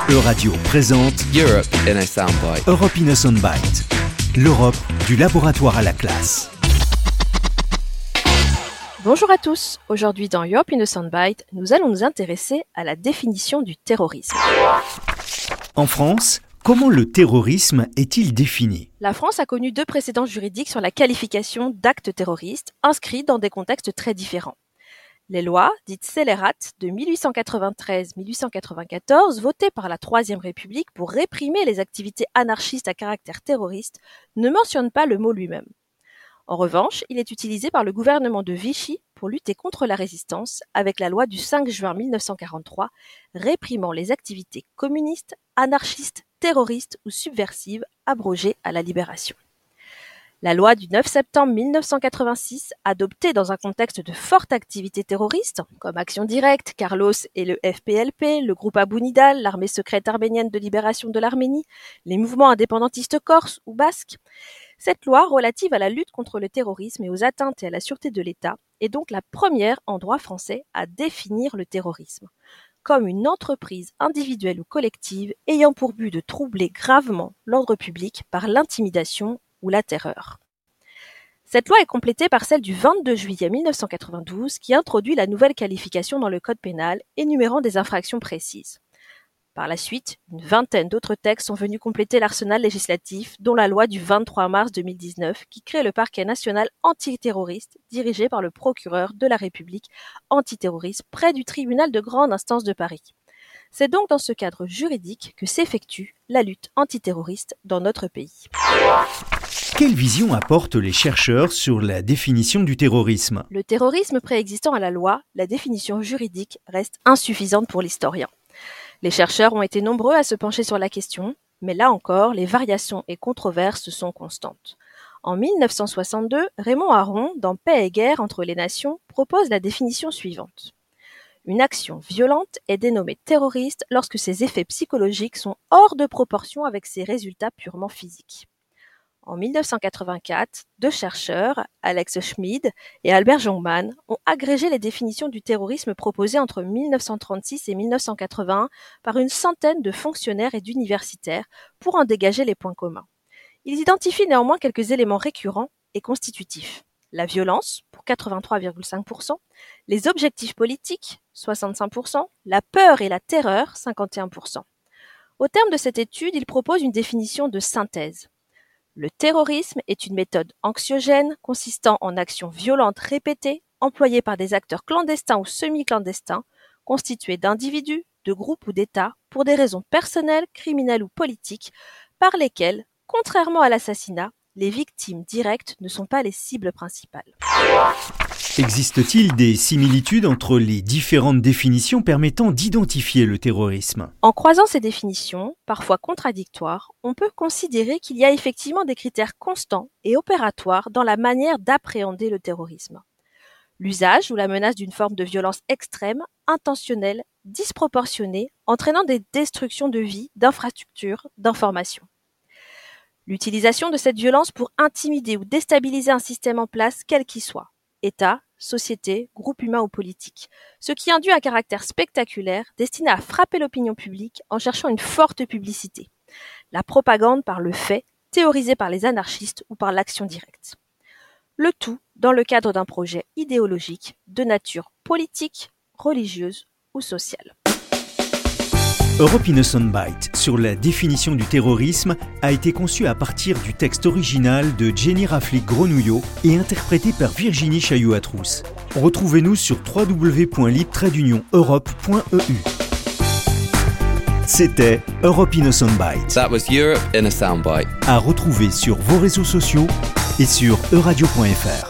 Euradio présente Europe in a Soundbite. Europe in a Soundbite. L'Europe du laboratoire à la classe. Bonjour à tous. Aujourd'hui dans Europe in a Soundbite, nous allons nous intéresser à la définition du terrorisme. En France, comment le terrorisme est-il défini ? La France a connu 2 précédents juridiques sur la qualification d'actes terroristes inscrits dans des contextes très différents. Les lois, dites scélérates, de 1893-1894, votées par la Troisième République pour réprimer les activités anarchistes à caractère terroriste, ne mentionnent pas le mot lui-même. En revanche, il est utilisé par le gouvernement de Vichy pour lutter contre la résistance avec la loi du 5 juin 1943 réprimant les activités communistes, anarchistes, terroristes ou subversives abrogées à la Libération. La loi du 9 septembre 1986, adoptée dans un contexte de forte activité terroriste, comme Action Directe, Carlos et le FPLP, le groupe Abou Nidal, l'armée secrète arménienne de libération de l'Arménie, les mouvements indépendantistes corses ou basques, cette loi relative à la lutte contre le terrorisme et aux atteintes et à la sûreté de l'État est donc la première en droit français à définir le terrorisme comme une entreprise individuelle ou collective ayant pour but de troubler gravement l'ordre public par l'intimidation ou la terreur. Cette loi est complétée par celle du 22 juillet 1992 qui introduit la nouvelle qualification dans le code pénal énumérant des infractions précises. Par la suite, une vingtaine d'autres textes sont venus compléter l'arsenal législatif, dont la loi du 23 mars 2019 qui crée le parquet national antiterroriste dirigé par le procureur de la République antiterroriste près du tribunal de grande instance de Paris. C'est donc dans ce cadre juridique que s'effectue la lutte antiterroriste dans notre pays. Quelle vision apportent les chercheurs sur la définition du terrorisme ? Le terrorisme préexistant à la loi, la définition juridique reste insuffisante pour l'historien. Les chercheurs ont été nombreux à se pencher sur la question, mais là encore, les variations et controverses sont constantes. En 1962, Raymond Aron, dans Paix et guerre entre les nations, propose la définition suivante. Une action violente est dénommée terroriste lorsque ses effets psychologiques sont hors de proportion avec ses résultats purement physiques. En 1984, 2 chercheurs, Alex Schmid et Albert Jungmann, ont agrégé les définitions du terrorisme proposées entre 1936 et 1981 par une centaine de fonctionnaires et d'universitaires pour en dégager les points communs. Ils identifient néanmoins quelques éléments récurrents et constitutifs. La violence, pour 83,5%, les objectifs politiques, 65%, la peur et la terreur, 51%. Au terme de cette étude, ils proposent une définition de synthèse. Le terrorisme est une méthode anxiogène consistant en actions violentes répétées, employées par des acteurs clandestins ou semi-clandestins, constitués d'individus, de groupes ou d'États, pour des raisons personnelles, criminelles ou politiques, par lesquelles, contrairement à l'assassinat, les victimes directes ne sont pas les cibles principales. Existe-t-il des similitudes entre les différentes définitions permettant d'identifier le terrorisme ? En croisant ces définitions, parfois contradictoires, on peut considérer qu'il y a effectivement des critères constants et opératoires dans la manière d'appréhender le terrorisme. L'usage ou la menace d'une forme de violence extrême, intentionnelle, disproportionnée, entraînant des destructions de vies, d'infrastructures, d'informations. L'utilisation de cette violence pour intimider ou déstabiliser un système en place, quel qu'il soit. État, société, groupe humain ou politique, ce qui induit un caractère spectaculaire destiné à frapper l'opinion publique en cherchant une forte publicité. La propagande par le fait, théorisée par les anarchistes ou par l'action directe. Le tout dans le cadre d'un projet idéologique de nature politique, religieuse ou sociale. Europe in a Soundbite sur la définition du terrorisme a été conçu à partir du texte original de Jenny Raflick-Grenouillot et interprété par Virginie Chailloux-Atrous. Retrouvez-nous sur www.lib-europe.eu. C'était Europe in a Soundbite. That was Europe in a Soundbite. À retrouver sur vos réseaux sociaux et sur euradio.fr.